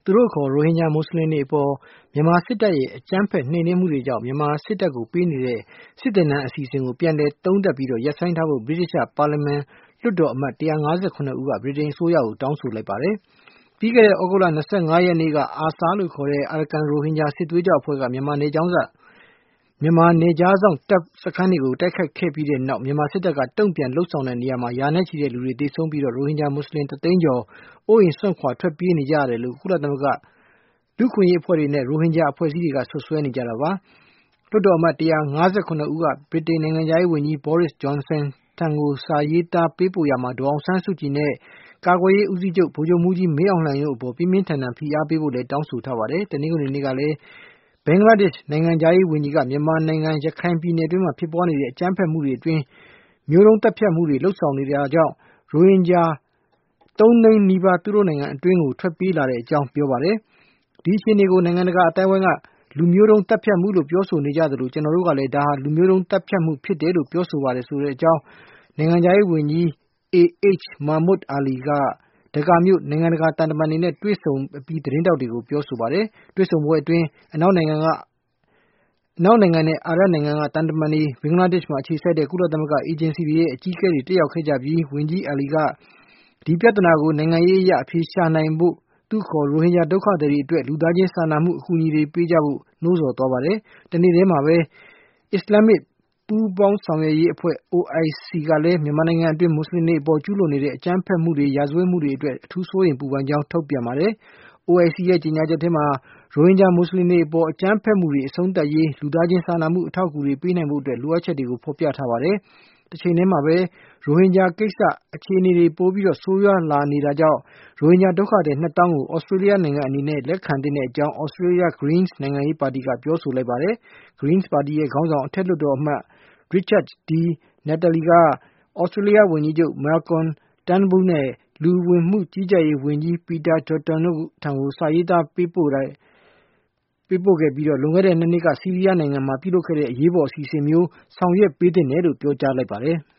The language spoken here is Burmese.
သူတို့ခေါ်ရိုဟင်ဂျာမွတ်စလင်တွေအပေါ်မြန်မာစစ်တပ်ရဲ့အကြမ်းဖက်နှိမ်နင်းမှုတွေကြောင့်မြန်မာစစ်တပ်ကိုပေးနေတဲ့စစ်သင်တန်းအစီအစဉ်ကိုပြန်လည်သုံးသပ်ပြီးရပ်ဆိုင်းထားဖို့ဗြိတိသျှပါလီမန်လွှတ်တော်အမတ်159ဦးကဗြိတိန်အစိုးရကိုတောင်းဆိုလိုက်ပါတယ်။ပြီးခဲ့တဲ့သြဂုတ်လ25ရက်နေ့ကARSA လို့ခေါ်တဲ့အာရကန်ရိုဟင်ဂျာစစ်သွေးကြွအဖွဲ့ကမြန်မာနယ်ခြားစောင့်တပ်စခန်းတွေကိုတိုက်ခိုက်ခဲ့ပြီးတဲ့နောက်မြန်မာစစ်တပ်ကတုံ့ပြန်လုပ်ဆောင်တဲ့နေရာမှာရာနဲ့ချီတဲ့လူတွေသေဆုံးပြီးရိုဟင်ဂျာမွတ်စလင်1သိန်းကျော်အိုးအိမ်စွန့်ခွာထွက်ပြေးနေကြရတယ်လို့ကုလသမဂ္ဂလူ့အခွင့်အရေးအဖွဲ့တွေနဲ့ရိုဟင်ဂျာအဖွဲ့အစည်းတွေကဆွဆွဲနေကြတာပါ။လွှတ်တော်အမတ်159ဦးကဗြိတိန်နိုင်ငံခြားရေးဝန်ကြီး Boris Johnson ထံကိုစာရေးသားပေးပို့ရာမှာဒေါ်အောင်ဆန်းစုကြည်နဲ့ကာကွယ်ရေးဦးစီးချုပ်ဗိုလ်ချုပ်မှူးကြီးမင်းအောင်လှိုင်တို့အပေါ်ပြင်းပြင်းထန်ထန်ဖိအားပေးဖို့လည်းတောင်းဆိုထားပါတယ်။တနင်္ဂနွေနေ့ကလည်းဘင်္ဂလားဒေ့ရှ်နိုင်ငံခြားရေးဝန်ကြီးကမြန်မာနိုင်ငံရခိုင်ပြည်နယ်အတွင်းမှာဖြစ်ပွားနေတဲ့အကြမ်းဖက်မှုတွေအတွင်းမျိုးတုံးသတ်ဖြတ်မှုတွေလုပ်ဆောင်နေတာကြောင့်ရိုဟင်ဂျာ3သိန်းနီးပါးသူတို့နိုင်ငံအတွင်းကိုထွက်ပြေးလာတဲ့အကြောင်းပြောပါတယ်။ဒီအခြေအနေကိုနိုင်ငံတကာအတိုင်းအဝိုင်းကလူမျိုးတုံးသတ်ဖြတ်မှုလို့ပြောဆိုနေကြသလိုကျွန်တော်တို့ကလည်းဒါဟာလူမျိုးတုံးသတ်ဖြတ်မှုဖြစ်တယ်လို့ပြောဆိုပါတယ်ဆိုတဲ့အကြောင်းနိုင်ငံခြားရေးဝန်ကြီး AH Mahmood Ali ကဒကာမြို့နိုင်ငံတကာတန်တမန်တွေနဲ့တွေ့ဆုံအပြီးသတင်းထောက်တွေကိုပြောဆိုပါတယ်။တွေ့ဆုံပွဲအတွင်းအနောက်နိုင်ငံနဲ့အာရပ်နိုင်ငံကတန်တမန်တွေဘင်္ဂလားဒေ့ရှ်မှာအခြေစိုက်တဲ့ကုလသမဂ္ဂအေဂျင်စီတွေရဲ့အကြီးအကဲတွေတက်ရောက်ခဲ့ကြပြီးဝန်ကြီး Ali ကဒီပြဿနာကိုနိုင်ငံရေးအရအဖြေရှာနိုင်ဖို့သူခေါ်ရိုဟင်ဂျာဒုက္ခသည်တွေအတွက်လူသားချင်းစာနာမှုအကူအညီတွေပေးကြဖို့နှိုးဆော်သွားပါတယ်။တနေ့တည်းမှာပဲအစ္စလာမစ်ပူးပေါင်းဆောင်ရွက်ရေးအဖွဲ့ OIC ကလည်းမြန်မာနိုင်ငံအတွင်းမွတ်စလင်တွေအပေါ်ကျူးလွန်နေတဲ့အကြမ်းဖက်မှုတွေရာဇဝတ်မှုတွေအတွက်အထူးစိုးရိမ်ပူပန်ကြောင်းထုတ်ပြန်ပါတယ်။ OIC ရဲ့ကြေညာချက်ထဲမှာရိုဟင်ဂျာမွတ်စလင်တွေအပေါ်အကြမ်းဖက်မှုတွေအဆုံးသတ်ရေးလူသားချင်းစာနာမှုအထောက်အကူတွေပေးနိုင်ဖို့အတွက်လိုအပ်ချက်တွေကိုဖော်ပြထားပါတယ်။တချိန်တည်းမှာပဲရိုဟင်ဂျာကိစ္စအခြေအနေတွေပိုပြီးဆိုးရွားလာနေတာကြောင့်ရိုဟင်ဂျာဒုက္ခသည်2သောင်းကိုသြစတြေးလျနိုင်ငံအနေနဲ့လက်ခံသင့်တဲ့အကြောင်း Australia Greens နိုင်ငံရေးပါတီကပြောဆိုလိုက်ပါတယ်။ Greens ပါတီရဲ့ခေါင်းဆောင်အထက်လွှတ်တော်အမတ် Richard Natale ကသြစတြေးလျဝန်ကြီးချုပ် Malcolm Turnbull နဲ့လူဝင်မှုကြီးကြပ်ရေးဝန်ကြီး Peter Dutton တို့ထံကိုစာရေးသားပေးပို့ခဲ့ပြီးလွန်ခဲ့တဲ့2နှစ်ကဆီးရီးယားနိုင်ငံမှာပြုလုပ်ခဲ့တဲ့အရေးပေါ်အစီအစဉ်မျိုးဆောင်ရွက်ပေးသင့်တယ်လို့ပြောကြားလိုက်ပါတယ်။